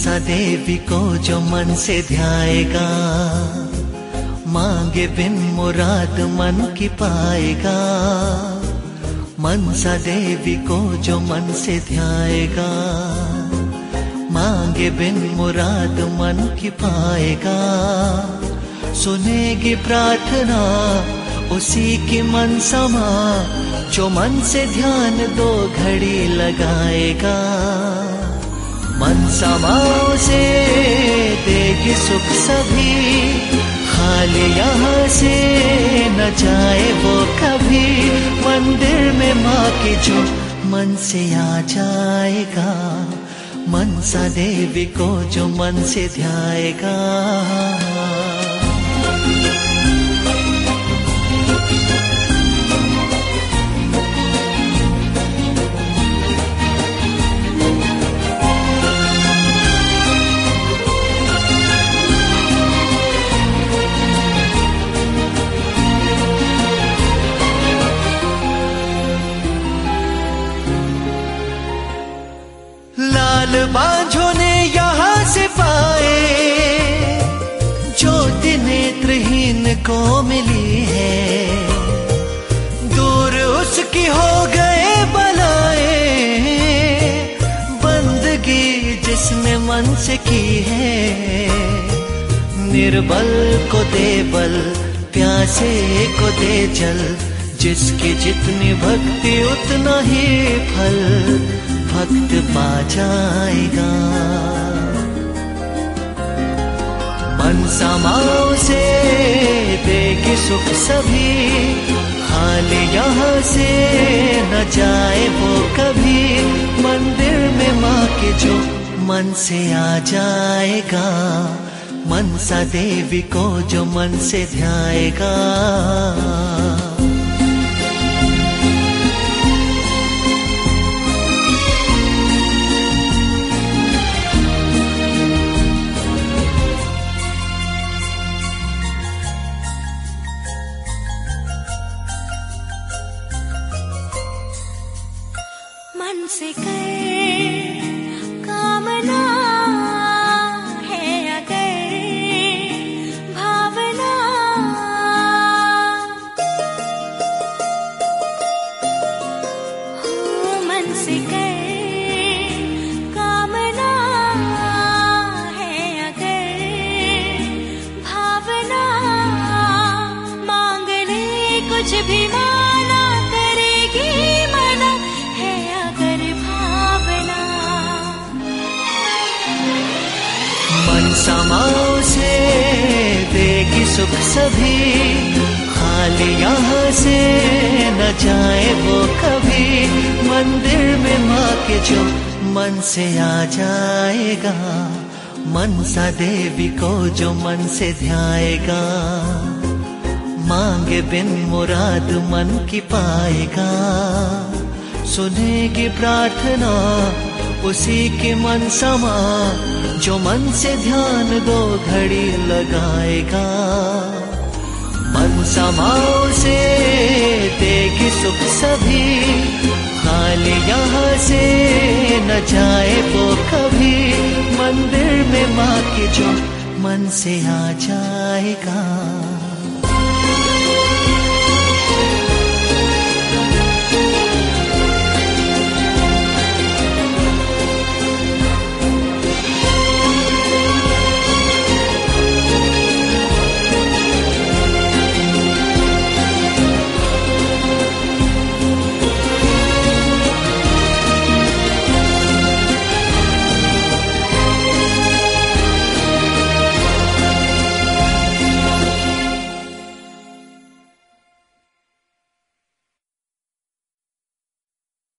मनसा देवी को जो मन से ध्याएगा, मांगे बिन मुराद मन की पाएगा। मनसा देवी को जो मन से ध्याएगा, मांगे बिन मुराद मन की पाएगा। सुनेगी प्रार्थना उसी की मनसा माँ, जो मन से ध्यान 2 घड़ी लगाएगा। मनसा माँ से देगी सुख सभी, खाली यहाँ से न जाए वो कभी। मंदिर में माँ की जो मन से आ जाएगा, मनसा देवी को जो मन से ध्याएगा। लाल बांझों ने यहाँ से पाए, ज्योति नेत्रहीन को मिली है। दूर उसकी हो गए बलाए, बंदगी जिसने मन से की है। निर्बल को दे बल, प्यासे को दे जल, जिसकी जितनी भक्ति उतना ही फल भक्त पा जाएगा। मनसा माँ से देगी सुख सभी, खाली यहाँ से न जाए वो कभी। मंदिर में माँ के जो मन से आ जाएगा, मनसा देवी को जो मन से ध्याएगा। मन से कर कामना है अगर भावना, हो मन से कर कामना है अगर भावना। मांग ले कुछ भी माना करेगी मना, है अगर भावना। मनसा माँ से देगी सुख सभी, खाली यहाँ से न जाए वो कभी। मंदिर में माँ के जो मन से आ जाएगा, मनसा देवी को जो मन से ध्याएगा। मांगे बिन मुराद मन की पाएगा। सुनेगी प्रार्थना उसी की मनसा माँ, जो मन से ध्यान 2 घड़ी लगाएगा। मनसा माँ से देगी सुख सभी, खाली यहाँ से न जाए वो कभी। मंदिर में माँ की जो मन से आ जाएगा।